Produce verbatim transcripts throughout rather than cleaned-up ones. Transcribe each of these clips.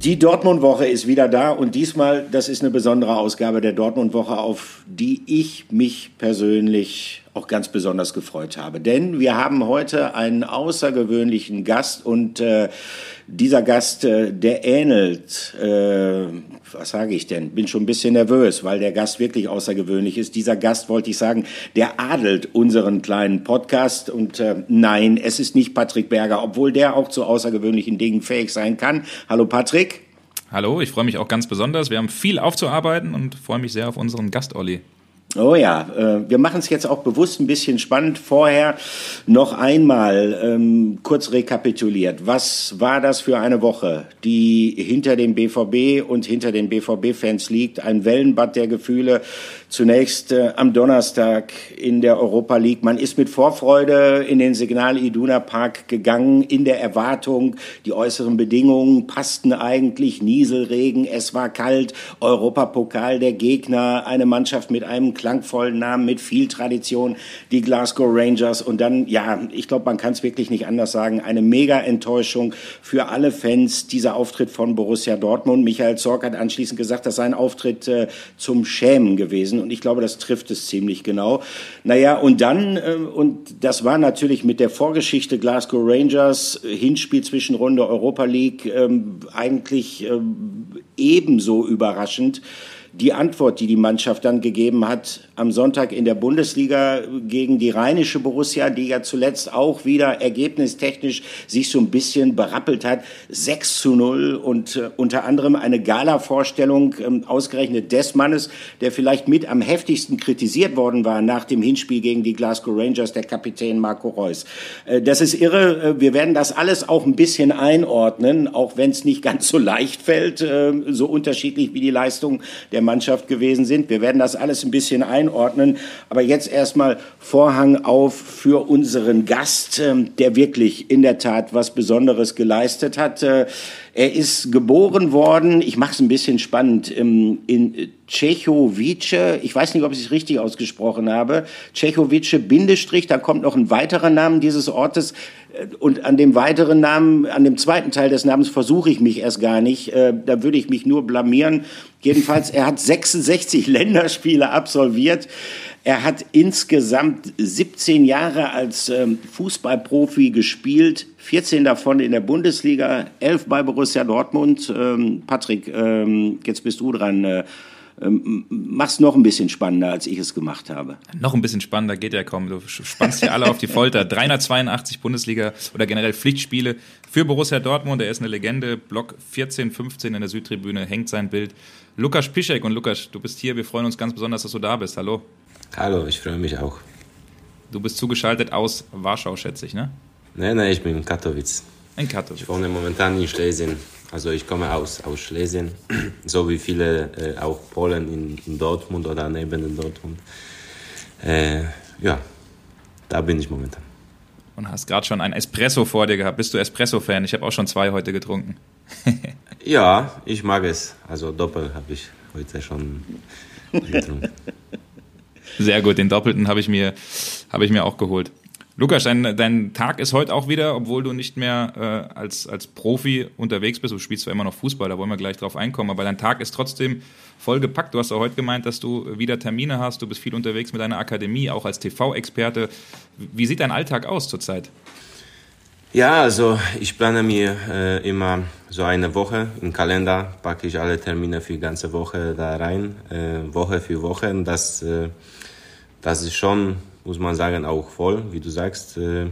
Die Dortmund-Woche ist wieder da und diesmal, das ist eine besondere Ausgabe der Dortmund-Woche, auf die ich mich persönlich auch ganz besonders gefreut habe. Denn wir haben heute einen außergewöhnlichen Gast und äh, dieser Gast, äh, der ähnelt, äh, was sage ich denn, bin schon ein bisschen nervös, weil der Gast wirklich außergewöhnlich ist. Dieser Gast, wollte ich sagen, der adelt unseren kleinen Podcast und äh, nein, es ist nicht Patrick Berger, obwohl der auch zu außergewöhnlichen Dingen fähig sein kann. Hallo Patrick. Hallo, ich freue mich auch ganz besonders. Wir haben viel aufzuarbeiten und freue mich sehr auf unseren Gast, Olli. Oh ja, äh, wir machen es jetzt auch bewusst ein bisschen spannend. Vorher noch einmal ähm, kurz rekapituliert. Was war das für eine Woche, die hinter dem B V B und hinter den B V B-Fans liegt? Ein Wellenbad der Gefühle. Zunächst äh, am Donnerstag in der Europa League. Man ist mit Vorfreude in den Signal Iduna Park gegangen, in der Erwartung, die äußeren Bedingungen passten eigentlich. Nieselregen, es war kalt, Europapokal der Gegner, eine Mannschaft mit einem klangvollen Namen, mit viel Tradition, die Glasgow Rangers. Und dann, ja, ich glaube, man kann es wirklich nicht anders sagen, eine Mega-Enttäuschung für alle Fans, dieser Auftritt von Borussia Dortmund. Michael Zorc hat anschließend gesagt, dass sein Auftritt äh, zum Schämen gewesen. Und ich glaube, das trifft es ziemlich genau. Naja, und dann, äh, und das war natürlich mit der Vorgeschichte Glasgow Rangers, Hinspiel Zwischenrunde Europa League, äh, eigentlich äh, ebenso überraschend. Die Antwort, die die Mannschaft dann gegeben hat am Sonntag in der Bundesliga gegen die rheinische Borussia, die ja zuletzt auch wieder ergebnistechnisch sich so ein bisschen berappelt hat, sechs zu null und äh, unter anderem eine Gala-Vorstellung äh, ausgerechnet des Mannes, der vielleicht mit am heftigsten kritisiert worden war nach dem Hinspiel gegen die Glasgow Rangers, der Kapitän Marco Reus. Äh, das ist irre. Wir werden das alles auch ein bisschen einordnen, auch wenn es nicht ganz so leicht fällt, äh, so unterschiedlich wie die Leistung der Mannschaft gewesen sind. Wir werden das alles ein bisschen einordnen. Aber jetzt erstmal Vorhang auf für unseren Gast, der wirklich in der Tat was Besonderes geleistet hat. Er ist geboren worden, ich mache es ein bisschen spannend, in Čechovice, ich weiß nicht, ob ich es richtig ausgesprochen habe, Čechovice Bindestrich, da kommt noch ein weiterer Name dieses Ortes und an dem weiteren Namen, an dem zweiten Teil des Namens versuche ich mich erst gar nicht, da würde ich mich nur blamieren. Jedenfalls, er hat sechsundsechzig Länderspiele absolviert. Er hat insgesamt siebzehn Jahre als ähm, Fußballprofi gespielt, vierzehn davon in der Bundesliga, elf bei Borussia Dortmund. Ähm, Patrick, ähm, jetzt bist du dran. Äh, ähm, mach's noch ein bisschen spannender, als ich es gemacht habe. Noch ein bisschen spannender geht ja kaum. Du spannst hier alle auf die Folter. dreihundertzweiundachtzig Bundesliga oder generell Pflichtspiele für Borussia Dortmund. Er ist eine Legende. Block vierzehn fünfzehn in der Südtribüne hängt sein Bild. Lukas Piszczek. Und Lukas, du bist hier. Wir freuen uns ganz besonders, dass du da bist. Hallo. Hallo, ich freue mich auch. Du bist zugeschaltet aus Warschau, schätze ich, ne? Nein, nein, ich bin in Katowice. In Katowice. Ich wohne momentan in Schlesien. Also ich komme aus, aus Schlesien, so wie viele äh, auch Polen in, in Dortmund oder neben Dortmund. Äh, ja, da bin ich momentan. Und hast gerade schon ein Espresso vor dir gehabt. Bist du Espresso-Fan? Ich habe auch schon zwei heute getrunken. Ja, ich mag es. Also Doppel habe ich heute schon getrunken. Sehr gut, den Doppelten habe ich mir, habe ich mir auch geholt. Lukas, dein, dein Tag ist heute auch wieder, obwohl du nicht mehr äh, als, als Profi unterwegs bist. Du spielst zwar immer noch Fußball, da wollen wir gleich drauf einkommen, aber dein Tag ist trotzdem voll gepackt. Du hast auch heute gemeint, dass du wieder Termine hast. Du bist viel unterwegs mit deiner Akademie, auch als T V-Experte. Wie sieht dein Alltag aus zurzeit? Ja, also ich plane mir äh, immer so eine Woche im Kalender, packe ich alle Termine für die ganze Woche da rein, äh, Woche für Woche. Und das, äh, das ist schon, muss man sagen, auch voll, wie du sagst. Äh,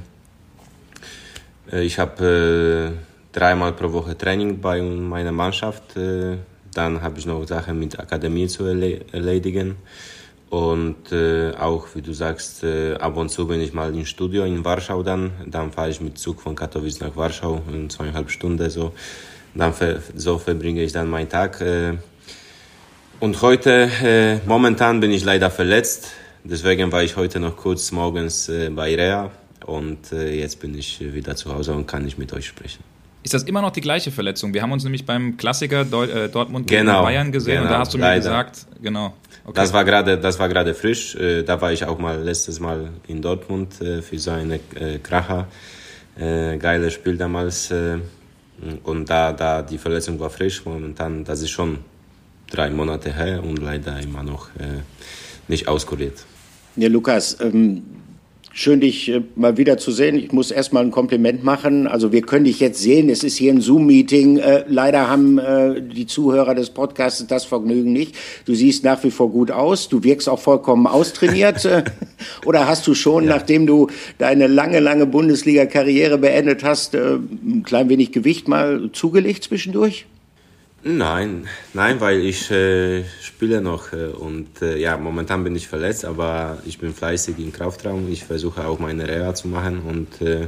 ich habe äh, dreimal pro Woche Training bei meiner Mannschaft. Äh, dann habe ich noch Sachen mit Akademie zu erledigen. Und äh, auch, wie du sagst, äh, ab und zu bin ich mal im Studio in Warschau dann. Dann fahre ich mit Zug von Katowice nach Warschau in zweieinhalb Stunden so. Dann ver- so verbringe ich dann meinen Tag. Äh. Und heute, äh, momentan bin ich leider verletzt. Deswegen war ich heute noch kurz morgens äh, bei Reha. Und äh, jetzt bin ich wieder zu Hause und kann nicht mit euch sprechen. Ist das immer noch die gleiche Verletzung? Wir haben uns nämlich beim Klassiker Deu- äh, Dortmund gegen genau, Bayern gesehen genau, und da hast du mir leider. gesagt, genau. Okay. Das war gerade, das war gerade frisch. Äh, da war ich auch mal letztes Mal in Dortmund äh, für so eine äh, Kracher. Äh, geiles Spiel damals. Äh, Und da, da die Verletzung war frisch, momentan, das ist schon drei Monate her und leider immer noch äh, nicht auskuriert. Ja, Lukas, ähm, schön, dich äh, mal wieder zu sehen. Ich muss erstmal ein Kompliment machen. Also wir können dich jetzt sehen. Es ist hier ein Zoom-Meeting. Äh, leider haben äh, die Zuhörer des Podcasts das Vergnügen nicht. Du siehst nach wie vor gut aus. Du wirkst auch vollkommen austrainiert. Oder hast du schon, ja. nachdem du deine lange, lange Bundesliga-Karriere beendet hast, äh, ein klein wenig Gewicht mal zugelegt zwischendurch? Nein, nein, weil ich äh, spiele noch äh, und äh, ja, momentan bin ich verletzt, aber ich bin fleißig im Kraftraum. Ich versuche auch meine Reha zu machen und äh,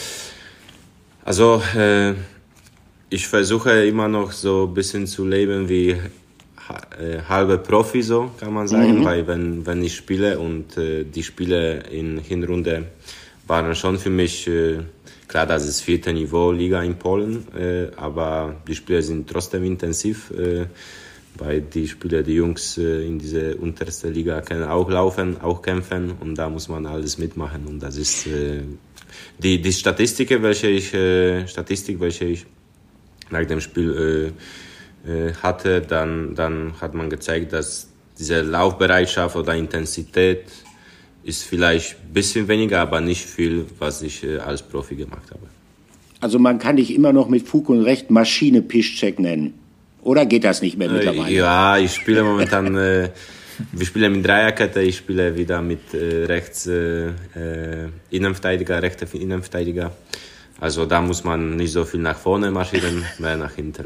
also äh, ich versuche immer noch so ein bisschen zu leben wie ha, äh, halbe Profi, so kann man sagen, mhm. weil wenn wenn ich spiele und äh, die Spiele in Hinrunde waren schon für mich äh, klar, das ist vierte Niveau Liga in Polen, äh, aber die Spiele sind trotzdem intensiv, äh, weil die Spieler, die Jungs äh, in diese unterste Liga können auch laufen, auch kämpfen und da muss man alles mitmachen und das ist äh, die die Statistik, welche ich äh, Statistik, welche ich nach dem Spiel äh, äh, hatte, dann dann hat man gezeigt, dass diese Laufbereitschaft oder Intensität ist vielleicht ein bisschen weniger, aber nicht viel, was ich äh, als Profi gemacht habe. Also man kann dich immer noch mit Fug und Recht Maschine Piszczek nennen. Oder geht das nicht mehr mittlerweile? Äh, ja, ich spiele momentan, äh, wir spielen mit Dreierkette, ich spiele wieder mit äh, rechts äh, äh, Innenverteidiger, rechter Innenverteidiger. Also da muss man nicht so viel nach vorne marschieren, mehr nach hinten.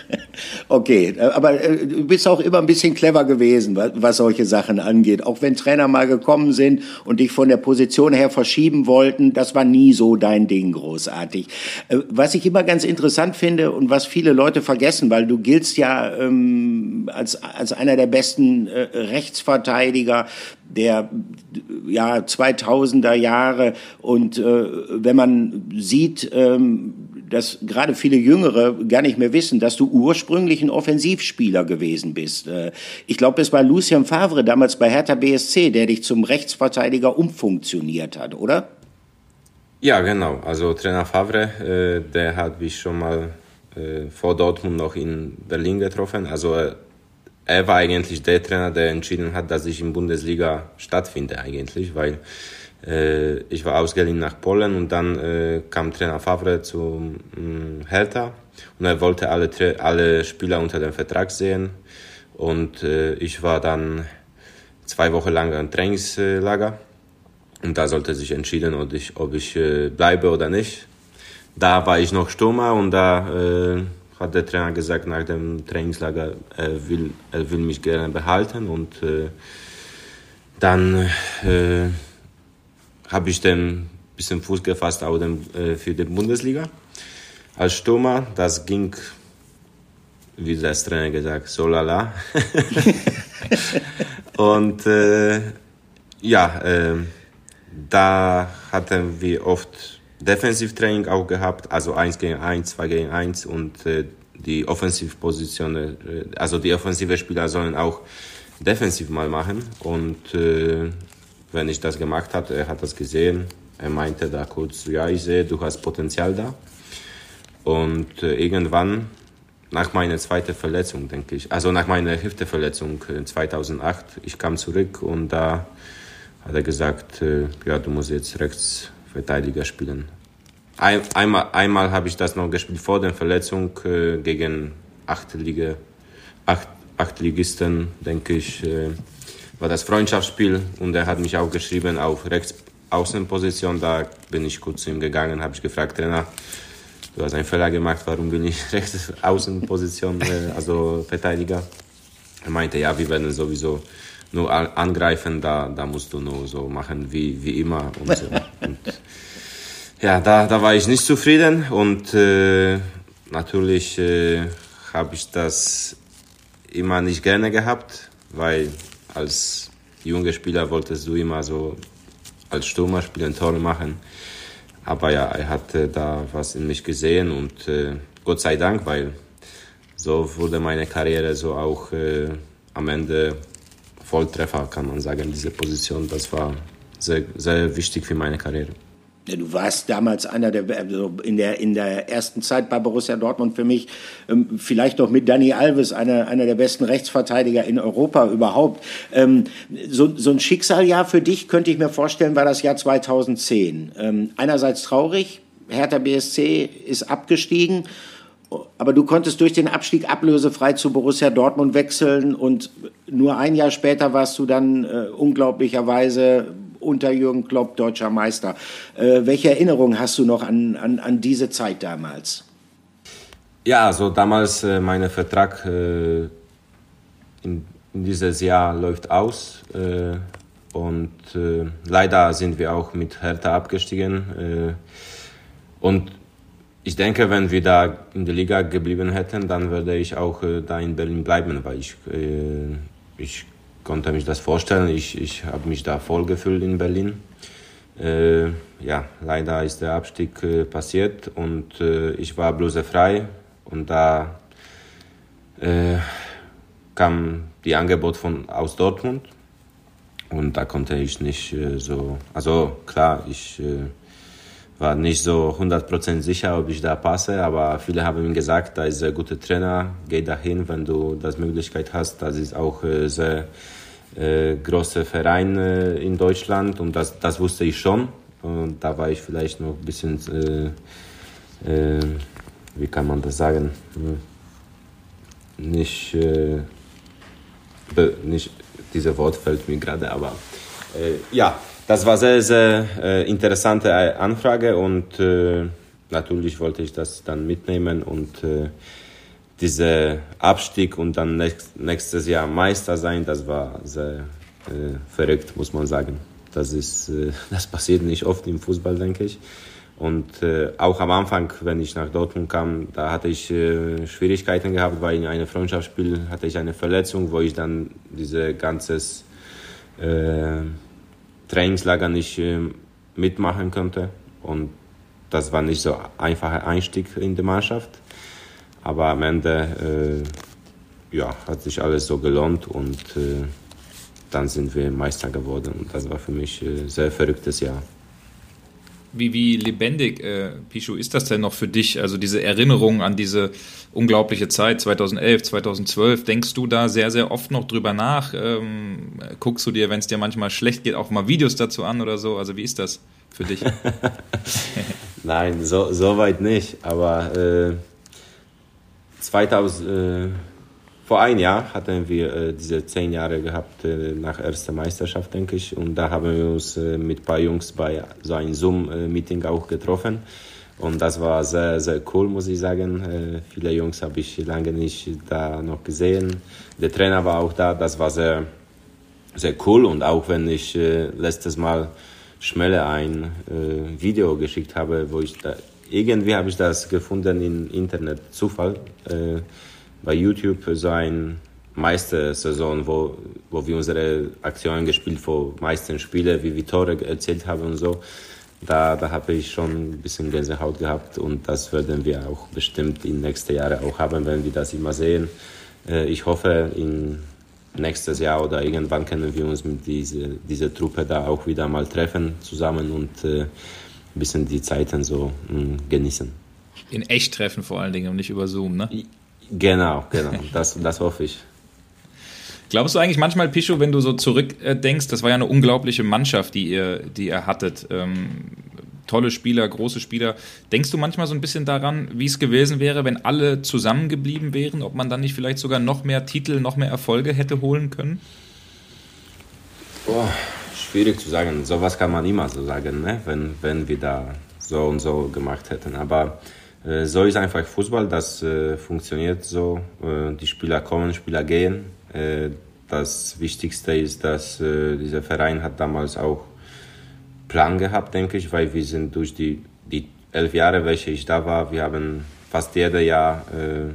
Okay, aber du bist auch immer ein bisschen clever gewesen, was solche Sachen angeht. Auch wenn Trainer mal gekommen sind und dich von der Position her verschieben wollten, das war nie so dein Ding großartig. Was ich immer ganz interessant finde und was viele Leute vergessen, weil du giltst ja ähm, als, als einer der besten äh, Rechtsverteidiger der ja, zweitausender Jahre und äh, wenn man sieht, ähm, dass gerade viele Jüngere gar nicht mehr wissen, dass du ursprünglich ein Offensivspieler gewesen bist. Äh, ich glaube, es war Lucien Favre damals bei Hertha B S C, der dich zum Rechtsverteidiger umfunktioniert hat, oder? Ja, genau. Also Trainer Favre, äh, der hat mich schon mal äh, vor Dortmund noch in Berlin getroffen. Also äh, er war eigentlich der Trainer, der entschieden hat, dass ich in Bundesliga stattfinde eigentlich, weil äh, ich war ausgeliehen nach Polen und dann äh, kam Trainer Favre zu äh, Hertha und er wollte alle, alle Spieler unter dem Vertrag sehen und äh, ich war dann zwei Wochen lang im Trainingslager und da sollte sich entschieden, ob ich, ob ich äh, bleibe oder nicht. Da war ich noch Stürmer und da äh, hat der Trainer gesagt, nach dem Trainingslager, er will, er will mich gerne behalten und äh, dann äh, habe ich dann ein bisschen Fuß gefasst auch dem, äh, für die Bundesliga als Stürmer. Das ging, wie das Trainer gesagt, so lala. Und äh, ja, äh, da hatten wir oft Defensivtraining auch gehabt, also eins gegen eins, zwei gegen eins und äh, die Offensivpositionen, äh, also die offensive Spieler sollen auch defensiv mal machen und äh, wenn ich das gemacht habe, er hat das gesehen, er meinte da kurz, ja, ich sehe, du hast Potenzial da und äh, irgendwann nach meiner zweiten Verletzung, denke ich, also nach meiner Hüfteverletzung äh, zweitausendacht, ich kam zurück und da hat er gesagt, äh, ja, du musst jetzt rechts Verteidiger spielen. Ein, einmal einmal habe ich das noch gespielt vor der Verletzung äh, gegen Achtliga, Acht, Achtligisten, denke ich, äh, war das Freundschaftsspiel und er hat mich auch geschrieben auf Rechtsaußenposition. Da bin ich kurz zu ihm gegangen, habe ich gefragt, Trainer, du hast einen Fehler gemacht, warum bin ich Rechtsaußenposition, äh, also Verteidiger? Er meinte, ja, wir werden sowieso nur angreifen, da, da musst du nur so machen wie, wie immer und so. Und ja, da, da war ich nicht zufrieden und äh, natürlich äh, habe ich das immer nicht gerne gehabt, weil als junger Spieler wolltest du immer so als Stürmer spielen, Tore machen. Aber ja, er hatte da was in mich gesehen und äh, Gott sei Dank, weil so wurde meine Karriere so auch äh, am Ende Volltreffer, kann man sagen, diese Position. Das war sehr, sehr wichtig für meine Karriere. Du warst damals einer der, also in der, in der ersten Zeit bei Borussia Dortmund für mich, ähm, vielleicht noch mit Dani Alves, einer, einer der besten Rechtsverteidiger in Europa überhaupt. Ähm, so, so ein Schicksaljahr für dich, könnte ich mir vorstellen, war das Jahr zweitausendzehn. Ähm, einerseits traurig, Hertha B S C ist abgestiegen, aber du konntest durch den Abstieg ablösefrei zu Borussia Dortmund wechseln und nur ein Jahr später warst du dann äh, unglaublicherweise unter Jürgen Klopp deutscher Meister. Äh, welche Erinnerungen hast du noch an, an, an diese Zeit damals? Ja, also damals äh, mein Vertrag äh, in, in dieses Jahr läuft aus äh, und äh, leider sind wir auch mit Hertha abgestiegen äh, und ich denke, wenn wir da in der Liga geblieben hätten, dann würde ich auch äh, da in Berlin bleiben, weil ich, äh, ich konnte mich das vorstellen. Ich, ich habe mich da voll gefühlt in Berlin. Äh, ja, leider ist der Abstieg äh, passiert und äh, ich war ablösefrei und da äh, kam die Angebot von aus Dortmund und da konnte ich nicht äh, so, also klar, ich äh, war nicht so hundert Prozent sicher, ob ich da passe, aber viele haben mir gesagt, da ist ein guter Trainer, geh dahin, wenn du das Möglichkeit hast. Das ist auch ein sehr äh, großer Verein äh, in Deutschland und das, das wusste ich schon. Und da war ich vielleicht noch ein bisschen, äh, äh, wie kann man das sagen, nicht, äh, be, nicht, dieses Wort fällt mir gerade, aber äh, ja, das war sehr, sehr äh, interessante Anfrage und äh, natürlich wollte ich das dann mitnehmen und äh, dieser Abstieg und dann nächst, nächstes Jahr Meister sein, das war sehr äh, verrückt, muss man sagen. Das ist, äh, das passiert nicht oft im Fußball, denke ich. Und äh, auch am Anfang, wenn ich nach Dortmund kam, da hatte ich äh, Schwierigkeiten gehabt, weil in einem Freundschaftsspiel hatte ich eine Verletzung, wo ich dann diese ganzes äh, Trainingslager nicht äh, mitmachen konnte und das war nicht so ein einfacher Einstieg in die Mannschaft, aber am Ende äh, ja, hat sich alles so gelohnt und äh, dann sind wir Meister geworden und das war für mich ein äh, sehr verrücktes Jahr. Wie, wie lebendig, äh, Pichu, ist das denn noch für dich? Also diese Erinnerung an diese unglaubliche Zeit zweitausendelf, zweitausendzwölf, denkst du da sehr, sehr oft noch drüber nach? Ähm, guckst du dir, wenn es dir manchmal schlecht geht, auch mal Videos dazu an oder so? Also wie ist das für dich? Nein, so, so weit nicht, aber äh, zweitausend, äh, vor ein Jahr hatten wir äh, diese zehn Jahre gehabt äh, nach erster Meisterschaft, denke ich. Und da haben wir uns äh, mit ein paar Jungs bei so einem Zoom-Meeting auch getroffen. Und das war sehr, sehr cool, muss ich sagen. Äh, viele Jungs habe ich lange nicht da noch gesehen. Der Trainer war auch da. Das war sehr, sehr cool. Und auch wenn ich äh, letztes Mal Schmelle ein äh, Video geschickt habe, wo ich da, irgendwie habe ich das gefunden im Internet, Zufall, äh, bei YouTube so eine Meistersaison, wo, wo wir unsere Aktionen gespielt vor meisten Spielen, wie wir Tore erzählt haben und so. Da, da habe ich schon ein bisschen Gänsehaut gehabt und das werden wir auch bestimmt in nächsten Jahren auch haben, wenn wir das immer sehen. Ich hoffe, in nächstes Jahr oder irgendwann können wir uns mit dieser diese Truppe da auch wieder mal treffen zusammen und äh, ein bisschen die Zeiten so mh, genießen. In echt treffen vor allen Dingen und nicht über Zoom, ne? Genau, genau, das, das hoffe ich. Glaubst du eigentlich manchmal, Pichu, wenn du so zurückdenkst, das war ja eine unglaubliche Mannschaft, die ihr, die ihr hattet, ähm, tolle Spieler, große Spieler, denkst du manchmal so ein bisschen daran, wie es gewesen wäre, wenn alle zusammengeblieben wären, ob man dann nicht vielleicht sogar noch mehr Titel, noch mehr Erfolge hätte holen können? Oh, schwierig zu sagen, sowas kann man immer so sagen, ne? wenn, wenn wir da so und so gemacht hätten, aber so ist einfach Fußball, das äh, funktioniert so. Äh, die Spieler kommen, Spieler gehen. Äh, das Wichtigste ist, dass äh, dieser Verein hat damals auch Plan gehabt, denke ich, weil wir sind durch die, die elf Jahre, welche ich da war, wir haben fast jedes Jahr, äh,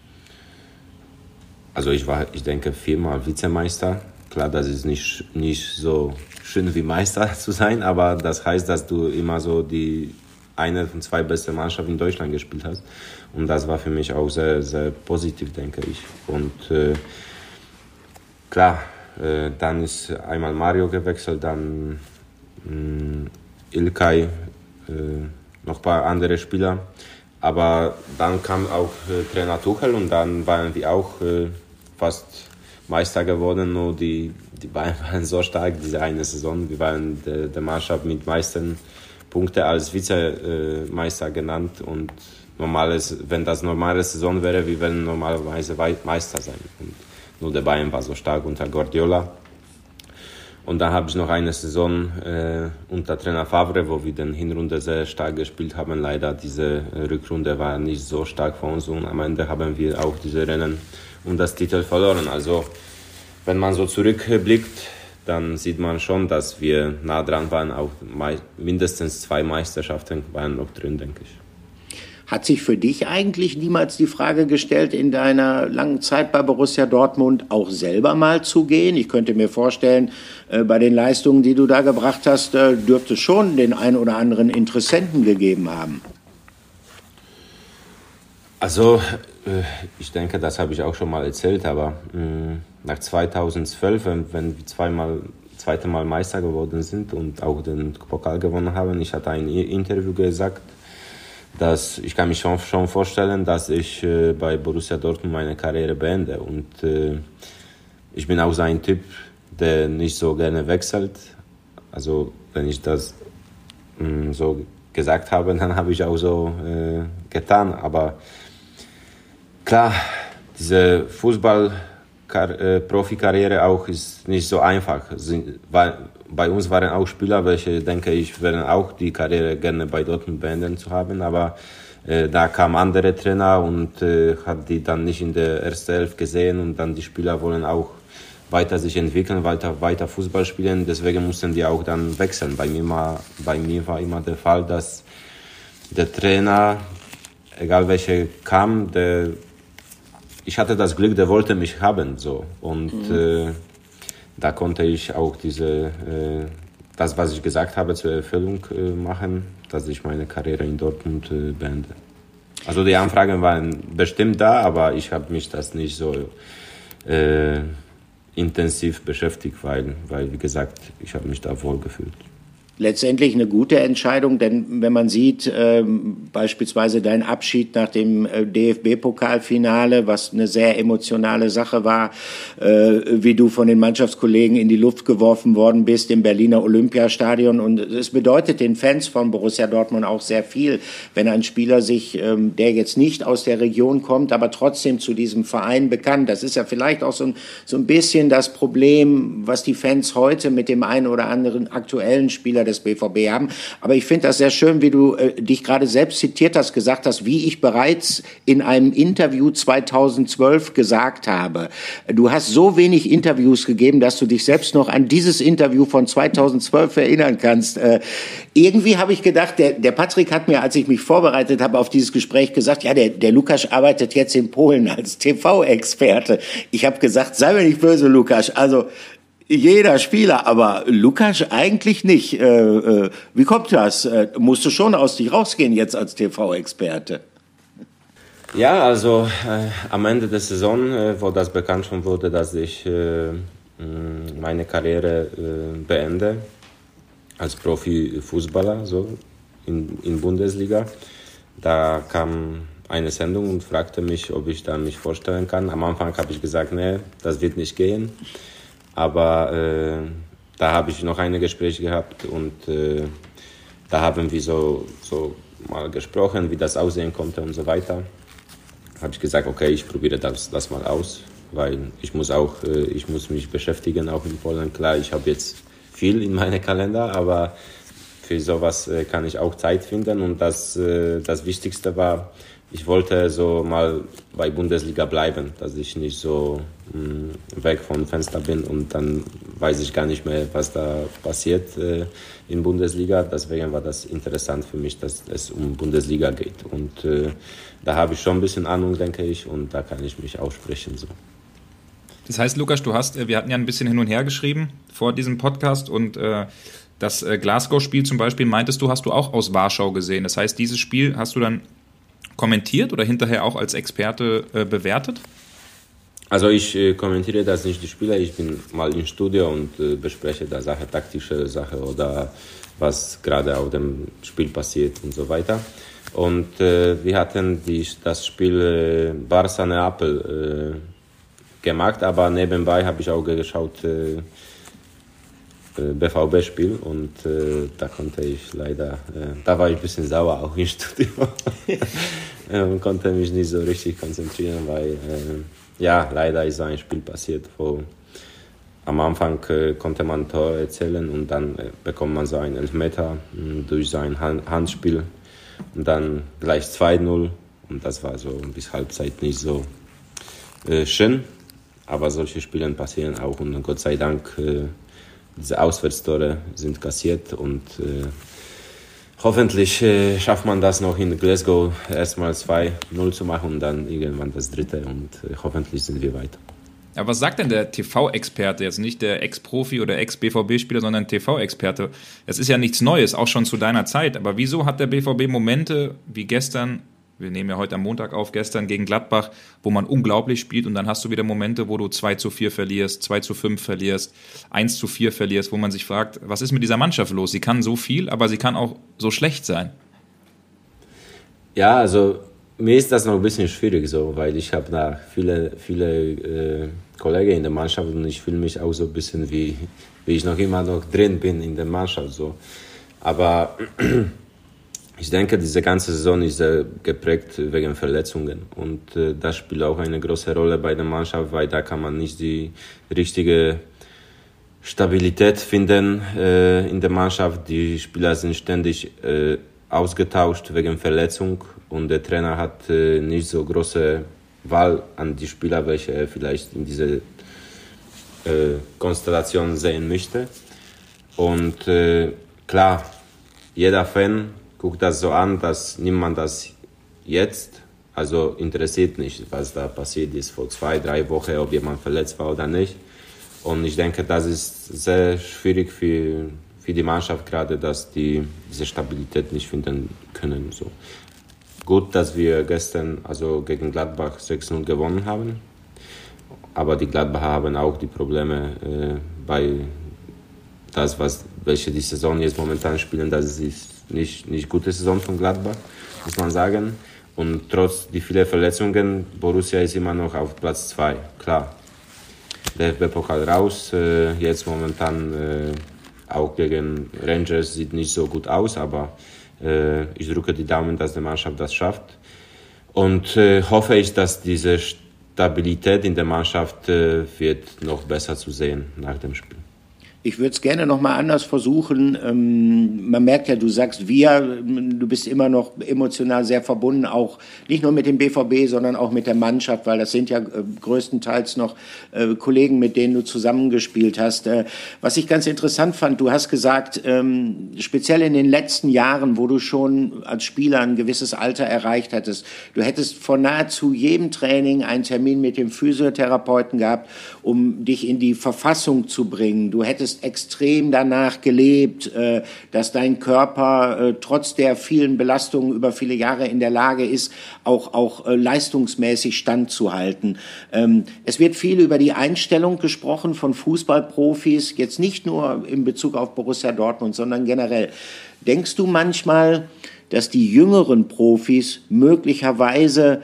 also ich war, ich denke, viermal Vizemeister. Klar, das ist nicht, nicht so schön wie Meister zu sein, aber das heißt, dass du immer so die eine von zwei besten Mannschaften in Deutschland gespielt hast. Und das war für mich auch sehr, sehr positiv, denke ich. Und äh, klar, äh, dann ist einmal Mario gewechselt, dann mh, Ilkay äh, noch ein paar andere Spieler. Aber dann kam auch äh, Trainer Tuchel und dann waren wir auch äh, fast Meister geworden. Nur die, die Bayern waren so stark diese eine Saison. Wir waren der, der Mannschaft mit meisten Punkten als Vizemeister genannt. Und normales, wenn das normale Saison wäre, wir wären normalerweise Meister sein. Und nur der Bayern war so stark unter Guardiola. Und dann habe ich noch eine Saison äh, unter Trainer Favre, wo wir den Hinrunde sehr stark gespielt haben. Leider diese Rückrunde war nicht so stark für uns und am Ende haben wir auch diese Rennen um das Titel verloren. Also wenn man so zurückblickt, dann sieht man schon, dass wir nah dran waren. Auch mindestens zwei Meisterschaften waren noch drin, denke ich. Hat sich für dich eigentlich niemals die Frage gestellt, in deiner langen Zeit bei Borussia Dortmund auch selber mal zu gehen? Ich könnte mir vorstellen, äh, bei den Leistungen, die du da gebracht hast, äh, dürfte es schon den ein oder anderen Interessenten gegeben haben. Also, äh, ich denke, das habe ich auch schon mal erzählt, aber mh, nach zweitausendzwölf, wenn, wenn wir zweimal, zweite Mal Meister geworden sind und auch den Pokal gewonnen haben, ich hatte ein Interview gesagt, dass ich kann mich schon, schon vorstellen, dass ich äh, bei Borussia Dortmund meine Karriere beende. Und äh, ich bin auch so ein Typ, der nicht so gerne wechselt. Also wenn ich das mh, so gesagt habe, dann habe ich auch so äh, getan. Aber klar, diese Fußball-Profikarriere auch ist nicht so einfach. Sind, weil, bei uns waren auch Spieler, welche, denke ich, werden auch die Karriere gerne bei Dortmund beenden zu haben, aber äh, da kamen andere Trainer und äh, hat die dann nicht in der ersten Elf gesehen und dann die Spieler wollen auch weiter sich entwickeln, weiter, weiter Fußball spielen, deswegen mussten die auch dann wechseln. Bei mir, war, bei mir war immer der Fall, dass der Trainer, egal welcher kam, der, ich hatte das Glück, der wollte mich haben, so, und mhm. äh, da konnte ich auch diese, äh, das, was ich gesagt habe, zur Erfüllung äh, machen, dass ich meine Karriere in Dortmund äh, beende. Also die Anfragen waren bestimmt da, aber ich habe mich das nicht so äh, intensiv beschäftigt, weil, weil, wie gesagt, ich habe mich da wohl gefühlt. Letztendlich eine gute Entscheidung, denn wenn man sieht, ähm, beispielsweise dein Abschied nach dem äh, D F B-Pokalfinale, was eine sehr emotionale Sache war, äh, wie du von den Mannschaftskollegen in die Luft geworfen worden bist im Berliner Olympiastadion, und es bedeutet den Fans von Borussia Dortmund auch sehr viel, wenn ein Spieler sich, ähm, der jetzt nicht aus der Region kommt, aber trotzdem zu diesem Verein bekannt. Das ist ja vielleicht auch so ein, so ein bisschen das Problem, was die Fans heute mit dem einen oder anderen aktuellen Spieler des B V B haben. Aber ich finde das sehr schön, wie du äh, dich gerade selbst zitiert hast, gesagt hast, wie ich bereits in einem Interview zweitausendzwölf gesagt habe. Du hast so wenig Interviews gegeben, dass du dich selbst noch an dieses Interview von zweitausendzwölf erinnern kannst. Äh, irgendwie habe ich gedacht, der, der Patrick hat mir, als ich mich vorbereitet habe auf dieses Gespräch, gesagt, ja, der, der Lukas arbeitet jetzt in Polen als T V-Experte. Ich habe gesagt, sei mir nicht böse, Lukas, also jeder Spieler, aber Lukas eigentlich nicht. Äh, äh, wie kommt das? Äh, musst du schon aus dich rausgehen jetzt als T V-Experte? Ja, also äh, am Ende der Saison, äh, wo das bekannt schon wurde, dass ich äh, meine Karriere äh, beende als Profifußballer, so in, in Bundesliga, da kam eine Sendung und fragte mich, ob ich da mich vorstellen kann. Am Anfang habe ich gesagt, nee, das wird nicht gehen. Aber äh, da habe ich noch ein Gespräch gehabt und äh, da haben wir so, so mal gesprochen, wie das aussehen konnte und so weiter. Habe ich gesagt, okay, ich probiere das, das mal aus, weil ich muss auch, äh, ich muss mich beschäftigen, auch in Polen. Klar, ich habe jetzt viel in meinem Kalender, aber für sowas äh, kann ich auch Zeit finden. Und das, äh, das Wichtigste war, ich wollte so mal bei Bundesliga bleiben, dass ich nicht so mh, weg vom Fenster bin und dann weiß ich gar nicht mehr, was da passiert äh, in Bundesliga. Deswegen war das interessant für mich, dass es um Bundesliga geht. Und äh, da habe ich schon ein bisschen Ahnung, denke ich, und da kann ich mich aussprechen. So. Das heißt, Lukas, du hast, wir hatten ja ein bisschen hin und her geschrieben vor diesem Podcast und äh, das äh, Glasgow-Spiel zum Beispiel, meintest du, hast du auch aus Warschau gesehen. Das heißt, dieses Spiel hast du dann kommentiert oder hinterher auch als Experte äh, bewertet? Also ich äh, kommentiere das nicht die Spiele, ich bin mal im Studio und äh, bespreche da Sache, taktische Sache oder was gerade auf dem Spiel passiert und so weiter. Und äh, wir hatten die, das Spiel äh, Barca-Neapel äh, gemacht, aber nebenbei habe ich auch geschaut äh, B V B-Spiel und äh, da konnte ich leider, äh, da war ich ein bisschen sauer auch im Studio und konnte mich nicht so richtig konzentrieren, weil äh, ja, leider ist so ein Spiel passiert, wo am Anfang äh, konnte man Tor erzielen und dann äh, bekommt man so einen Elfmeter äh, durch sein Hand- Handspiel und dann gleich zwei null und das war so bis Halbzeit nicht so äh, schön, aber solche Spiele passieren auch und Gott sei Dank äh, diese Auswärtstore sind kassiert und äh, hoffentlich äh, schafft man das noch in Glasgow erstmal zwei null zu machen und dann irgendwann das dritte und äh, hoffentlich sind wir weiter. Aber was sagt denn der T V-Experte, jetzt nicht der Ex-Profi oder Ex-B V B-Spieler, sondern T V-Experte? Es ist ja nichts Neues, auch schon zu deiner Zeit, aber wieso hat der B V B Momente wie gestern, wir nehmen ja heute am Montag auf, gestern gegen Gladbach, wo man unglaublich spielt und dann hast du wieder Momente, wo du zwei zu vier verlierst, zwei zu fünf verlierst, eins zu vier verlierst, wo man sich fragt, was ist mit dieser Mannschaft los? Sie kann so viel, aber sie kann auch so schlecht sein. Ja, also mir ist das noch ein bisschen schwierig so, weil ich habe da viele, viele äh, Kollegen in der Mannschaft und ich fühle mich auch so ein bisschen wie, wie ich noch immer noch drin bin in der Mannschaft so. Aber ich denke, diese ganze Saison ist sehr geprägt wegen Verletzungen und äh, das spielt auch eine große Rolle bei der Mannschaft, weil da kann man nicht die richtige Stabilität finden äh, in der Mannschaft. Die Spieler sind ständig äh, ausgetauscht wegen Verletzung und der Trainer hat äh, nicht so große Wahl an die Spieler, welche er vielleicht in diese äh, Konstellation sehen möchte. Und äh, klar, jeder Fan guckt das so an, dass niemand das jetzt, also interessiert nicht, was da passiert ist vor zwei, drei Wochen, ob jemand verletzt war oder nicht. Und ich denke, das ist sehr schwierig für, für die Mannschaft gerade, dass die diese Stabilität nicht finden können. So. Gut, dass wir gestern also gegen Gladbach sechs null gewonnen haben, aber die Gladbacher haben auch die Probleme äh, bei das, was, welche die Saison jetzt momentan spielen, das ist nicht nicht gute Saison von Gladbach, muss man sagen. Und trotz die vielen Verletzungen, Borussia ist immer noch auf Platz zwei, klar. Der F B-Pokal raus, äh, jetzt momentan äh, auch gegen Rangers sieht nicht so gut aus, aber äh, ich drücke die Daumen, dass die Mannschaft das schafft. Und äh, hoffe ich, dass diese Stabilität in der Mannschaft äh, wird noch besser zu sehen nach dem Spiel. Ich würde es gerne noch mal anders versuchen. Ähm, man merkt ja, du sagst wir, du bist immer noch emotional sehr verbunden, auch nicht nur mit dem B V B, sondern auch mit der Mannschaft, weil das sind ja äh, größtenteils noch äh, Kollegen, mit denen du zusammengespielt hast. Äh, was ich ganz interessant fand, du hast gesagt, ähm, speziell in den letzten Jahren, wo du schon als Spieler ein gewisses Alter erreicht hattest, du hättest vor nahezu jedem Training einen Termin mit dem Physiotherapeuten gehabt, um dich in die Verfassung zu bringen. Du hättest extrem danach gelebt, äh, dass dein Körper äh, trotz der vielen Belastungen über viele Jahre in der Lage ist, auch, auch äh, leistungsmäßig standzuhalten. Ähm, es wird viel über die Einstellung gesprochen von Fußballprofis, jetzt nicht nur in Bezug auf Borussia Dortmund, sondern generell. Denkst du manchmal, dass die jüngeren Profis möglicherweise,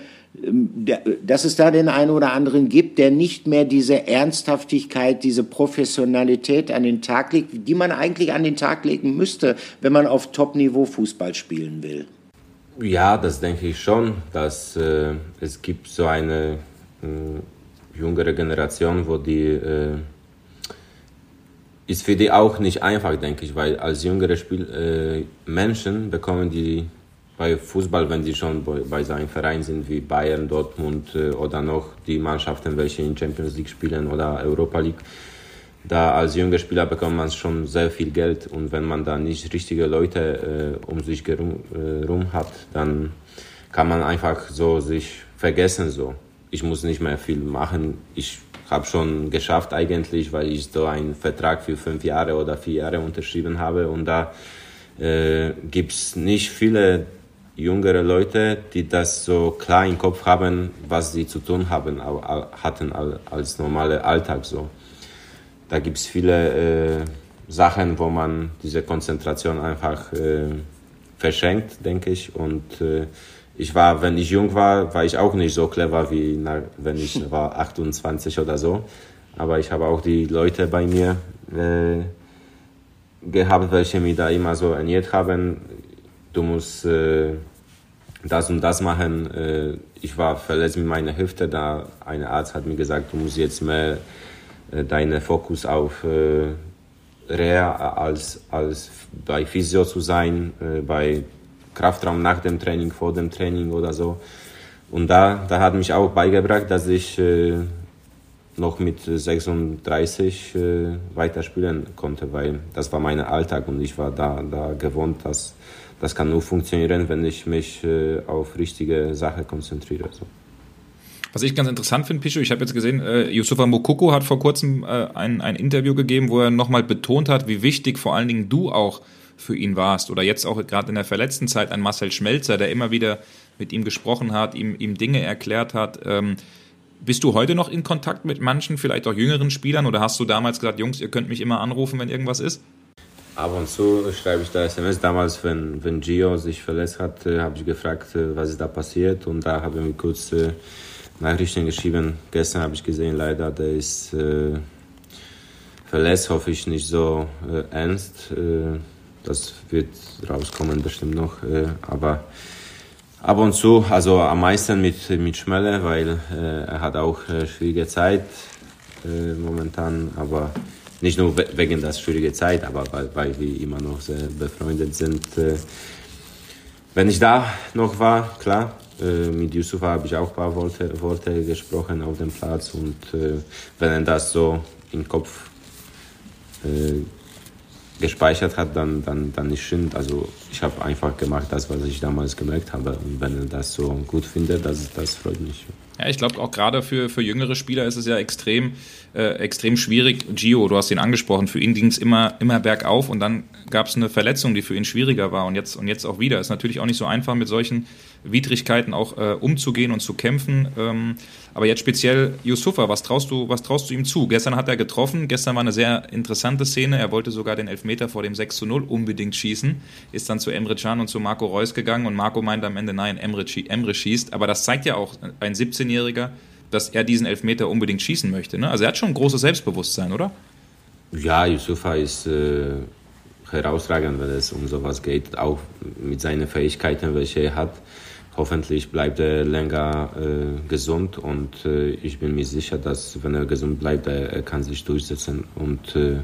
dass es da den einen oder anderen gibt, der nicht mehr diese Ernsthaftigkeit, diese Professionalität an den Tag legt, die man eigentlich an den Tag legen müsste, wenn man auf Top-Niveau Fußball spielen will? Ja, das denke ich schon, dass äh, es gibt so eine äh, jüngere Generation, wo die äh, ist für die auch nicht einfach, denke ich, weil als jüngere Spiel, äh, Menschen bekommen die bei Fußball, wenn die schon bei, bei so einem Verein sind wie Bayern, Dortmund äh, oder noch die Mannschaften, welche in Champions League spielen oder Europa League, da als junger Spieler bekommt man schon sehr viel Geld und wenn man da nicht richtige Leute äh, um sich herum äh, hat, dann kann man einfach so sich vergessen so. Ich muss nicht mehr viel machen. Ich habe schon geschafft eigentlich, weil ich so einen Vertrag für fünf Jahre oder vier Jahre unterschrieben habe und da äh, gibt es nicht viele jüngere Leute, die das so klar im Kopf haben, was sie zu tun haben, hatten als normaler Alltag so. Da gibt es viele äh, Sachen, wo man diese Konzentration einfach äh, verschenkt, denke ich. Und äh, ich war, wenn ich jung war, war ich auch nicht so clever, wie na, wenn ich war achtundzwanzig oder so. Aber ich habe auch die Leute bei mir äh, gehabt, welche mich da immer so ernährt haben. Du musst äh, das und das machen. Äh, ich war verletzt mit meiner Hüfte, da ein Arzt hat mir gesagt, du musst jetzt mehr äh, deinen Fokus auf äh, Reha als, als bei Physio zu sein, äh, bei Kraftraum nach dem Training, vor dem Training oder so. Und da, da hat mich auch beigebracht, dass ich äh, noch mit sechsunddreißig äh, weiterspielen konnte, weil das war mein Alltag und ich war da, da gewohnt, dass das kann nur funktionieren, wenn ich mich äh, auf richtige Sachen konzentriere. So. Was ich ganz interessant finde, Pichu, ich habe jetzt gesehen, äh, Youssoufa Moukoko hat vor kurzem äh, ein, ein Interview gegeben, wo er nochmal betont hat, wie wichtig vor allen Dingen du auch für ihn warst. Oder jetzt auch gerade in der verletzten Zeit ein Marcel Schmelzer, der immer wieder mit ihm gesprochen hat, ihm, ihm Dinge erklärt hat. Ähm, bist du heute noch in Kontakt mit manchen, vielleicht auch jüngeren Spielern? Oder hast du damals gesagt, Jungs, ihr könnt mich immer anrufen, wenn irgendwas ist? Ab und zu schreibe ich da S M S. Damals, wenn, wenn Gio sich verletzt hat, äh, habe ich gefragt, äh, was ist da passiert. Und da habe ich mir kurz äh, Nachrichten geschrieben. Gestern habe ich gesehen, leider, der ist äh, verletzt, hoffe ich nicht so äh, ernst. Äh, das wird rauskommen bestimmt noch. Äh, aber ab und zu, also am meisten mit, mit Schmelle, weil äh, er hat auch äh, schwierige Zeit äh, momentan. Aber nicht nur we- wegen der schwierigen Zeit, aber weil, weil wir immer noch sehr befreundet sind. Äh, wenn ich da noch war, klar, äh, mit Youssoufa habe ich auch ein paar Worte, Worte gesprochen auf dem Platz. Und äh, wenn er das so im Kopf äh, gespeichert hat, dann, dann, dann ist schön. Also ich habe einfach gemacht das, was ich damals gemerkt habe. Und wenn er das so gut findet, das, das freut mich. Ja, ich glaube auch gerade für, für jüngere Spieler ist es ja extrem, äh, extrem schwierig. Gio, du hast ihn angesprochen, für ihn ging es immer, immer bergauf und dann gab es eine Verletzung, die für ihn schwieriger war und jetzt, und jetzt auch wieder. Ist natürlich auch nicht so einfach, mit solchen Widrigkeiten auch äh, umzugehen und zu kämpfen. Ähm, aber jetzt speziell Youssoufa, was traust du, was traust du ihm zu? Gestern hat er getroffen, gestern war eine sehr interessante Szene. Er wollte sogar den Elfmeter vor dem sechs zu null unbedingt schießen, ist dann zu Emre Can und zu Marco Reus gegangen und Marco meinte am Ende, nein, Emre, Emre schießt. Aber das zeigt ja auch ein siebzehnjähriger, dass er diesen Elfmeter unbedingt schießen möchte. Ne? Also er hat schon ein großes Selbstbewusstsein, oder? Ja, Youssoufa ist äh, herausragend, wenn es um sowas geht, auch mit seinen Fähigkeiten, welche er hat. Hoffentlich bleibt er länger äh, gesund und äh, ich bin mir sicher, dass wenn er gesund bleibt, er, er kann sich durchsetzen und äh,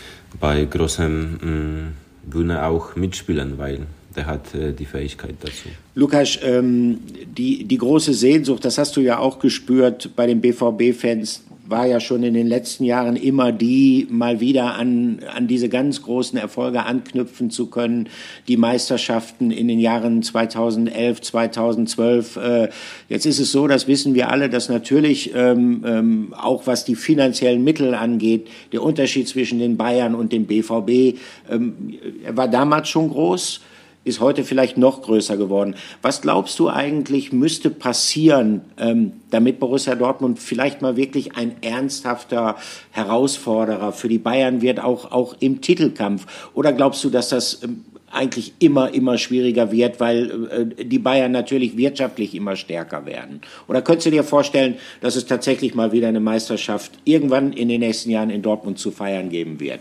bei großen äh, Bühne auch mitspielen, weil der hat äh, die Fähigkeit dazu. Lukas, ähm, die, die große Sehnsucht, das hast du ja auch gespürt bei den B V B-Fans, war ja schon in den letzten Jahren immer die, mal wieder an, an diese ganz großen Erfolge anknüpfen zu können. Die Meisterschaften in den Jahren zweitausendelf, zweitausendzwölf. Äh, jetzt ist es so, das wissen wir alle, dass natürlich ähm, ähm, auch was die finanziellen Mittel angeht, der Unterschied zwischen den Bayern und dem B V B, ähm, er war damals schon groß, ist heute vielleicht noch größer geworden. Was glaubst du eigentlich müsste passieren, ähm, damit Borussia Dortmund vielleicht mal wirklich ein ernsthafter Herausforderer für die Bayern wird, auch, auch im Titelkampf? Oder glaubst du, dass das ähm, eigentlich immer, immer schwieriger wird, weil äh, die Bayern natürlich wirtschaftlich immer stärker werden? Oder könntest du dir vorstellen, dass es tatsächlich mal wieder eine Meisterschaft irgendwann in den nächsten Jahren in Dortmund zu feiern geben wird?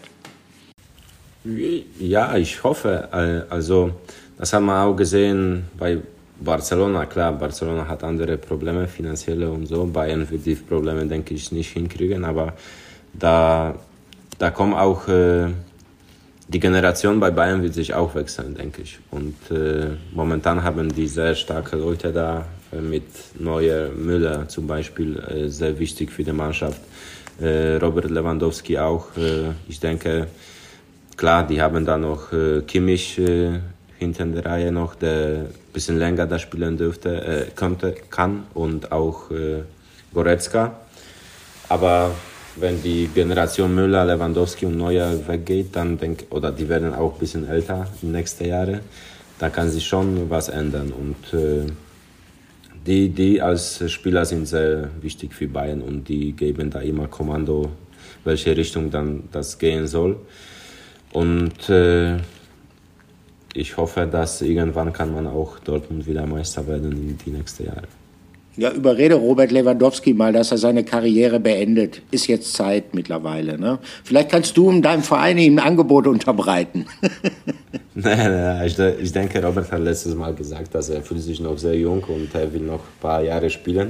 Ja, ich hoffe. Also das haben wir auch gesehen bei Barcelona. Klar, Barcelona hat andere Probleme, finanzielle und so. Bayern wird die Probleme, denke ich, nicht hinkriegen. Aber da, da kommen auch, äh, die Generation bei Bayern wird sich auch wechseln, denke ich. Und äh, momentan haben die sehr starke Leute da, äh, mit Neuer, Müller zum Beispiel, äh, sehr wichtig für die Mannschaft. Äh, Robert Lewandowski auch. Äh, ich denke, klar, die haben da noch äh, Kimmich äh, hinter der Reihe noch, der ein bisschen länger da spielen dürfte, äh, könnte, kann und auch äh, Goretzka. Aber wenn die Generation Müller, Lewandowski und Neuer weggeht, dann denk, oder die werden auch ein bisschen älter in den nächsten Jahren, da kann sich schon was ändern. Und äh, die, die als Spieler sind sehr wichtig für Bayern und die geben da immer Kommando, welche Richtung dann das gehen soll. Und äh, ich hoffe, dass irgendwann kann man auch Dortmund wieder Meister werden in die nächsten Jahre. Ja, überrede Robert Lewandowski mal, dass er seine Karriere beendet. Ist jetzt Zeit mittlerweile, ne? Vielleicht kannst du in deinem Verein ihm ein Angebot unterbreiten. Nein, nein, ich, ich denke, Robert hat letztes Mal gesagt, dass er fühlt sich noch sehr jung und er will noch ein paar Jahre spielen.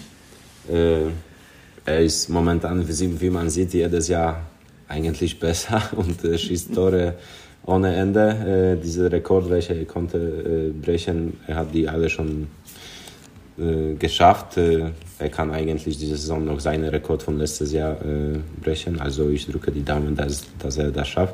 Äh, er ist momentan, wie man sieht, jedes Jahr eigentlich besser und äh, schießt Tore ohne Ende. Äh, diese Rekord, welche er konnte äh, brechen, er hat die alle schon äh, geschafft. Äh, er kann eigentlich diese Saison noch seinen Rekord von letztes Jahr äh, brechen. Also ich drücke die Daumen, dass, dass er das schafft.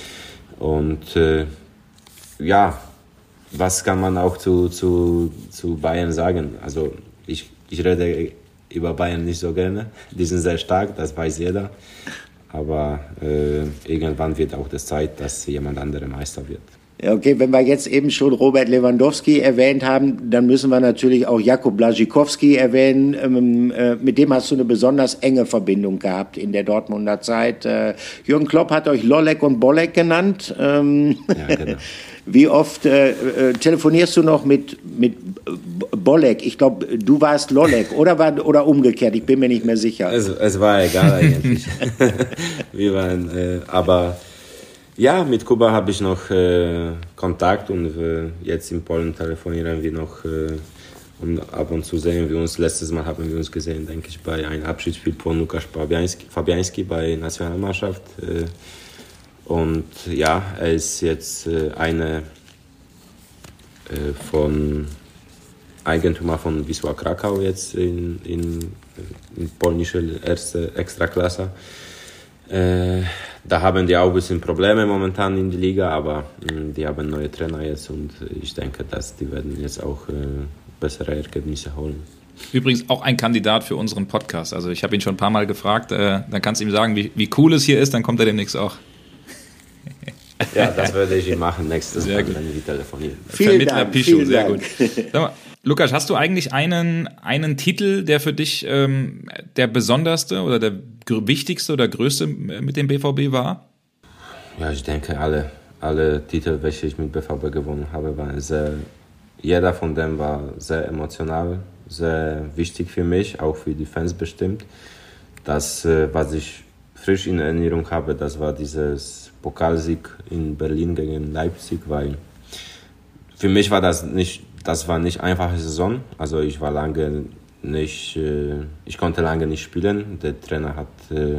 Und äh, ja, was kann man auch zu, zu, zu Bayern sagen? Also ich, ich rede über Bayern nicht so gerne. Die sind sehr stark, das weiß jeder. Aber äh, irgendwann wird auch das Zeit, dass jemand anderer Meister wird. Ja, okay, wenn wir jetzt eben schon Robert Lewandowski erwähnt haben, dann müssen wir natürlich auch Jakub Błaszczykowski erwähnen. Ähm, äh, mit dem hast du eine besonders enge Verbindung gehabt in der Dortmunder Zeit. Äh, Jürgen Klopp hat euch Lollek und Bolek genannt. Ähm, ja, genau. Wie oft äh, äh, telefonierst du noch mit, mit Bolek? Ich glaube, du warst Lollek oder, war, oder umgekehrt, ich bin mir nicht mehr sicher. Es, es war egal eigentlich. Wir waren, äh, aber ja, mit Kuba habe ich noch äh, Kontakt und äh, jetzt in Polen telefonieren wir noch äh, und ab und zu sehen wir uns. Letztes Mal haben wir uns gesehen, denke ich, bei einem Abschiedsspiel von Łukasz Fabiański, Fabiański bei Nationalmannschaft. Äh, Und ja, er ist jetzt äh, eine äh, von Eigentümer von Wisła Krakau jetzt in, in, in polnische erste Extraklasse. Äh, da haben die auch ein bisschen Probleme momentan in der Liga, aber mh, die haben neue Trainer jetzt und ich denke, dass die werden jetzt auch äh, bessere Ergebnisse holen. Übrigens auch ein Kandidat für unseren Podcast. Also ich habe ihn schon ein paar Mal gefragt, äh, dann kannst du ihm sagen, wie, wie cool es hier ist, dann kommt er demnächst auch. Ja, das würde ich machen nächstes Mal, wenn wir telefonieren. Vielen Vermittler Dank, Pichu, vielen sehr Dank. gut. Sag mal, Lukas, hast du eigentlich einen, einen Titel, der für dich ähm, der besonderste oder der gr- wichtigste oder größte mit dem B V B war? Ja, ich denke, alle, alle Titel, welche ich mit B V B gewonnen habe, waren sehr, jeder von dem war sehr emotional, sehr wichtig für mich, auch für die Fans bestimmt. Das, was ich frisch in Erinnerung habe, das war dieses Pokalsieg in Berlin gegen Leipzig, weil für mich war das nicht, das war nicht einfache Saison. Also ich war lange nicht, ich konnte lange nicht spielen. Der Trainer hat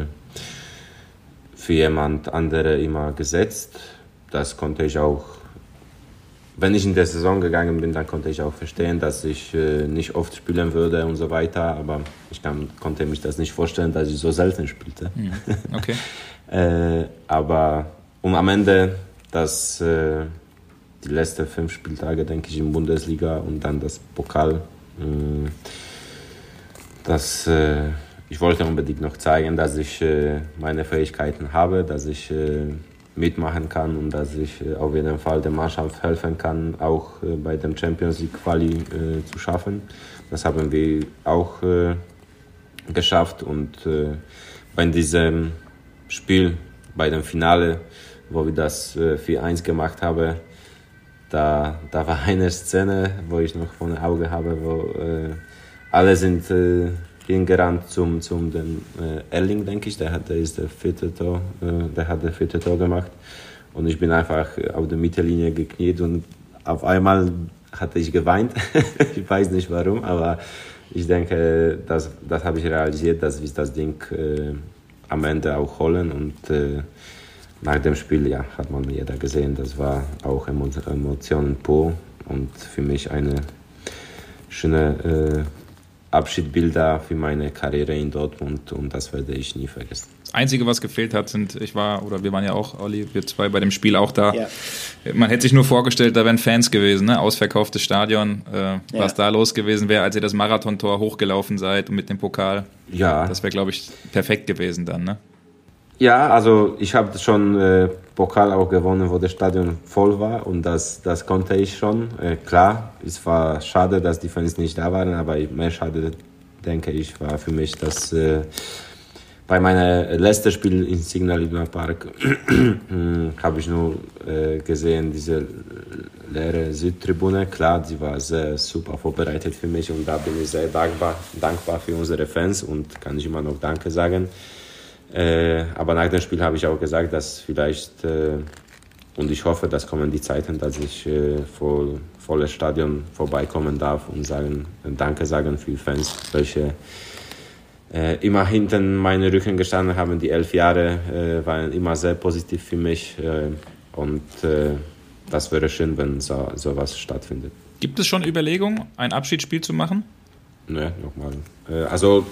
für jemand andere immer gesetzt. Das konnte ich auch, wenn ich in der Saison gegangen bin, dann konnte ich auch verstehen, dass ich nicht oft spielen würde und so weiter. Aber ich kann, konnte mich das nicht vorstellen, dass ich so selten spielte. Okay. äh, aber und am Ende, dass äh, die letzten fünf Spieltage, denke ich, in Bundesliga und dann das Pokal, äh, dass äh, ich wollte unbedingt noch zeigen, dass ich äh, meine Fähigkeiten habe, dass ich äh, mitmachen kann und dass ich äh, auf jeden Fall der Mannschaft helfen kann, auch äh, bei dem Champions League Quali äh, zu schaffen. Das haben wir auch äh, geschafft und äh, bei diesem Spiel, bei dem Finale, wo wir das äh, vier eins gemacht haben, da, da war eine Szene, wo ich noch vor den Augen habe, wo äh, alle sind äh, hingerannt zum, zum dem, äh, Erling, denke ich, der hat, der ist der vierte Tor, äh, der hat das vierte Tor gemacht und ich bin einfach auf der Mittellinie gekniet und auf einmal hatte ich geweint. Ich weiß nicht warum, aber ich denke, das, das habe ich realisiert, dass wir das Ding äh, am Ende auch holen und äh, nach dem Spiel, ja, hat man jeder gesehen, das war auch Emotionen pur und für mich eine schöne äh, Abschiedsbilder für meine Karriere in Dortmund und das werde ich nie vergessen. Das Einzige, was gefehlt hat, sind, ich war, oder wir waren ja auch, Olli, wir zwei bei dem Spiel auch da. Ja. Man hätte sich nur vorgestellt, da wären Fans gewesen, ne? Ausverkauftes Stadion, äh, ja. Was da los gewesen wäre, als ihr das Marathontor hochgelaufen seid und mit dem Pokal. Ja. Das wäre, glaube ich, perfekt gewesen dann, ne? Ja, also ich habe schon äh, Pokal auch gewonnen, wo das Stadion voll war und das, das konnte ich schon. Äh, klar, es war schade, dass die Fans nicht da waren, aber mehr schade, denke ich, war für mich, dass äh, bei meinem letzten Spiel im Signal Iduna Park habe ich nur äh, gesehen, diese leere Südtribüne. Klar, die war sehr super vorbereitet für mich und da bin ich sehr dankbar, dankbar für unsere Fans und kann ich immer noch Danke sagen. Äh, aber nach dem Spiel habe ich auch gesagt, dass vielleicht, äh, und ich hoffe, dass kommen die Zeiten, dass ich äh, voll, volles Stadion vorbeikommen darf und sagen, Danke sagen für Fans, welche äh, immer hinten meinen Rücken gestanden haben. Die elf Jahre äh, waren immer sehr positiv für mich äh, und äh, das wäre schön, wenn so sowas stattfindet. Gibt es schon Überlegungen, ein Abschiedsspiel zu machen? Ne, nochmal. Äh, also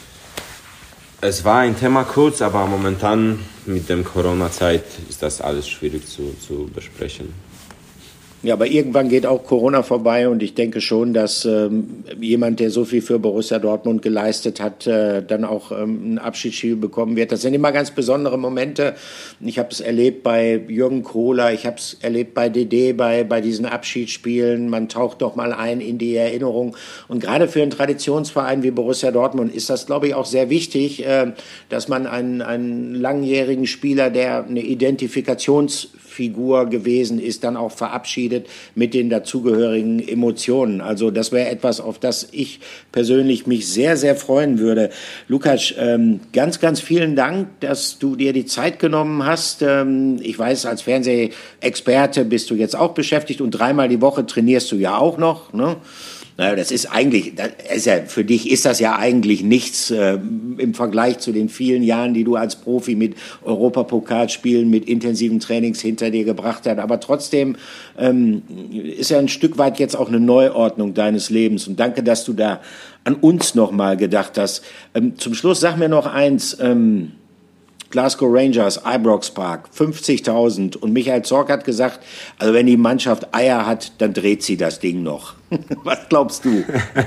es war ein Thema kurz, aber momentan mit der Corona-Zeit ist das alles schwierig zu, zu besprechen. Ja, aber irgendwann geht auch Corona vorbei und ich denke schon, dass ähm, jemand, der so viel für Borussia Dortmund geleistet hat, äh, dann auch ähm, ein Abschiedsspiel bekommen wird. Das sind immer ganz besondere Momente. Ich habe es erlebt bei Jürgen Kohler, ich habe es erlebt bei D D, bei, bei diesen Abschiedsspielen. Man taucht doch mal ein in die Erinnerung. Und gerade für einen Traditionsverein wie Borussia Dortmund ist das, glaube ich, auch sehr wichtig, äh, dass man einen, einen langjährigen Spieler, der eine Identifikationsfigur gewesen ist, dann auch verabschiedet mit den dazugehörigen Emotionen. Also das wäre etwas, auf das ich persönlich mich sehr, sehr freuen würde. Lukas, ähm, ganz, ganz vielen Dank, dass du dir die Zeit genommen hast. Ähm, ich weiß, als Fernsehexperte bist du jetzt auch beschäftigt und dreimal die Woche trainierst du ja auch noch, ne? Naja, das ist eigentlich, das ist ja, für dich ist das ja eigentlich nichts äh, im Vergleich zu den vielen Jahren, die du als Profi mit Europapokalspielen, mit intensiven Trainings hinter dir gebracht hast. Aber trotzdem ähm, ist ja ein Stück weit jetzt auch eine Neuordnung deines Lebens. Und danke, dass du da an uns nochmal gedacht hast. Ähm, zum Schluss sag mir noch eins, ähm, Glasgow Rangers, Ibrox Park, fünfzigtausend. Und Michael Zorc hat gesagt, also wenn die Mannschaft Eier hat, dann dreht sie das Ding noch. Was glaubst du?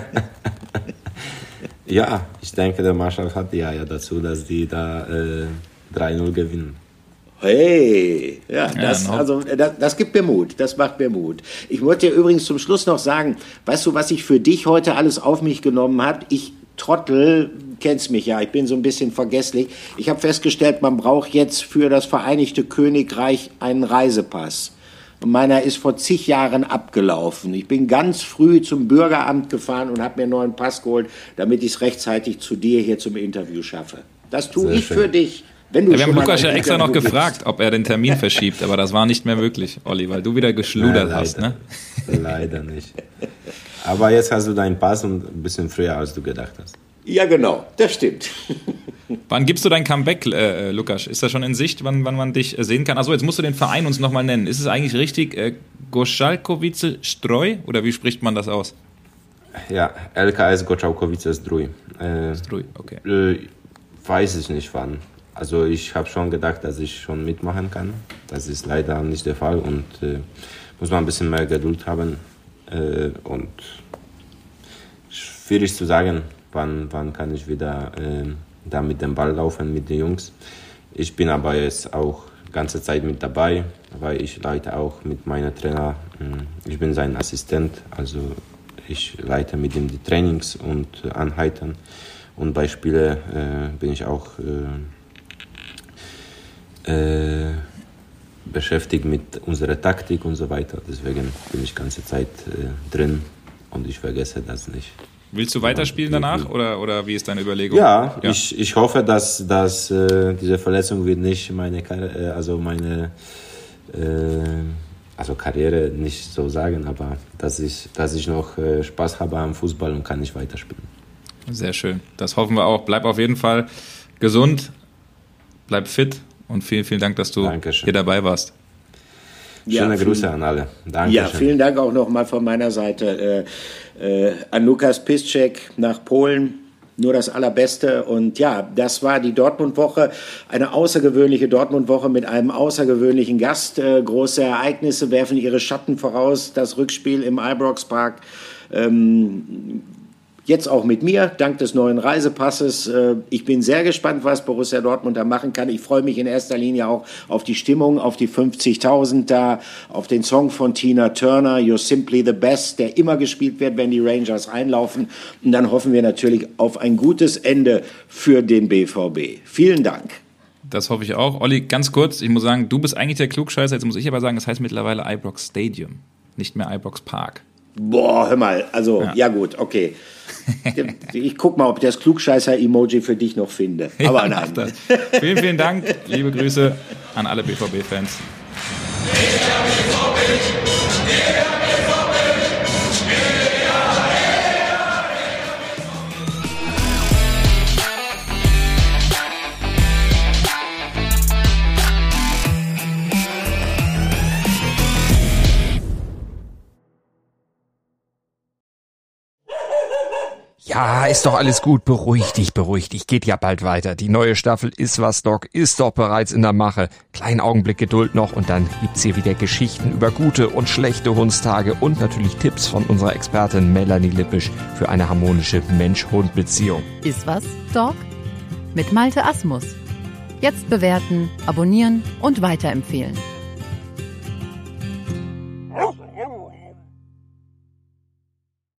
Ja, ich denke, der Mannschaft hat die Eier dazu, dass die da äh, drei null gewinnen. Hey, ja, das, ja, no. also, das, das gibt mir Mut, das macht mir Mut. Ich wollte dir übrigens zum Schluss noch sagen, weißt du, was ich für dich heute alles auf mich genommen habe? Ich Trottel, kennst mich ja, ich bin so ein bisschen vergesslich. Ich habe festgestellt, man braucht jetzt für das Vereinigte Königreich einen Reisepass. Und meiner ist vor zig Jahren abgelaufen. Ich bin ganz früh zum Bürgeramt gefahren und habe mir einen neuen Pass geholt, damit ich es rechtzeitig zu dir hier zum Interview schaffe. Das tue ich für dich. Wenn du ja, wir haben Lukas ja ein extra noch Interview gefragt, gibst. ob er den Termin verschiebt, aber das war nicht mehr möglich, Olli, weil du wieder geschludert Nein, hast, ne? Leider nicht. Aber jetzt hast du deinen Pass und ein bisschen früher, als du gedacht hast. Ja, genau, das stimmt. Wann gibst du dein Comeback, äh, Lukas? Ist das schon in Sicht, wann, wann man dich äh, sehen kann? Achso, jetzt musst du den Verein uns nochmal nennen. Ist es eigentlich richtig äh, Goszalkowice Stroj oder wie spricht man das aus? Ja, L K S Goszalkowice Zdrój. Äh, Zdrój, okay. Äh, weiß ich nicht wann. Also ich habe schon gedacht, dass ich schon mitmachen kann. Das ist leider nicht der Fall und äh, muss man ein bisschen mehr Geduld haben. Äh, und schwierig zu sagen, wann, wann kann ich wieder äh, da mit dem Ball laufen mit den Jungs. Ich bin aber jetzt auch die ganze Zeit mit dabei, weil ich leite auch mit meinem Trainer, äh, ich bin sein Assistent, also ich leite mit ihm die Trainings und äh, Einheiten und bei Spielen äh, bin ich auch äh, äh, beschäftigt mit unserer Taktik und so weiter. Deswegen bin ich die ganze Zeit äh, drin und ich vergesse das nicht. Willst du weiterspielen danach oder, oder wie ist deine Überlegung? Ja, ja. Ich, ich hoffe, dass, dass äh, diese Verletzung wird nicht meine, äh, also meine äh, also Karriere nicht so sagen, aber dass ich, dass ich noch äh, Spaß habe am Fußball und kann nicht weiterspielen. Sehr schön. Das hoffen wir auch. Bleib auf jeden Fall gesund, bleib fit und vielen, vielen Dank, dass du Dankeschön. hier dabei warst. Schöne Ja, Grüße an alle. Danke. Ja, vielen Dank auch nochmal von meiner Seite äh, äh, an Lukas Piszczek nach Polen. Nur das Allerbeste. Und ja, das war die Dortmund-Woche. Eine außergewöhnliche Dortmund-Woche mit einem außergewöhnlichen Gast. Äh, große Ereignisse werfen ihre Schatten voraus. Das Rückspiel im Ibrox Park. Ähm, Jetzt auch mit mir, dank des neuen Reisepasses. Ich bin sehr gespannt, was Borussia Dortmund da machen kann. Ich freue mich in erster Linie auch auf die Stimmung, auf die fünfzigtausend da, auf den Song von Tina Turner, You're Simply the Best, der immer gespielt wird, wenn die Rangers einlaufen. Und dann hoffen wir natürlich auf ein gutes Ende für den B V B. Vielen Dank. Das hoffe ich auch. Olli, ganz kurz, ich muss sagen, du bist eigentlich der Klugscheißer. Jetzt muss ich aber sagen, es heißt mittlerweile Ibrox Stadium, nicht mehr Ibrox Park. Boah, hör mal, also, ja, ja gut, okay. Ich guck mal, ob ich das Klugscheißer-Emoji für dich noch finde. Aber ja, nein. Das. Vielen, vielen Dank. Liebe Grüße an alle B V B-Fans. Ja, ist doch alles gut. Beruhig dich, beruhig dich. Geht ja bald weiter. Die neue Staffel Ist was, Doc ist doch bereits in der Mache. Kleinen Augenblick Geduld noch und dann gibt's hier wieder Geschichten über gute und schlechte Hundstage und natürlich Tipps von unserer Expertin Melanie Lippisch für eine harmonische Mensch-Hund-Beziehung. Ist was, Doc? Mit Malte Asmus. Jetzt bewerten, abonnieren und weiterempfehlen.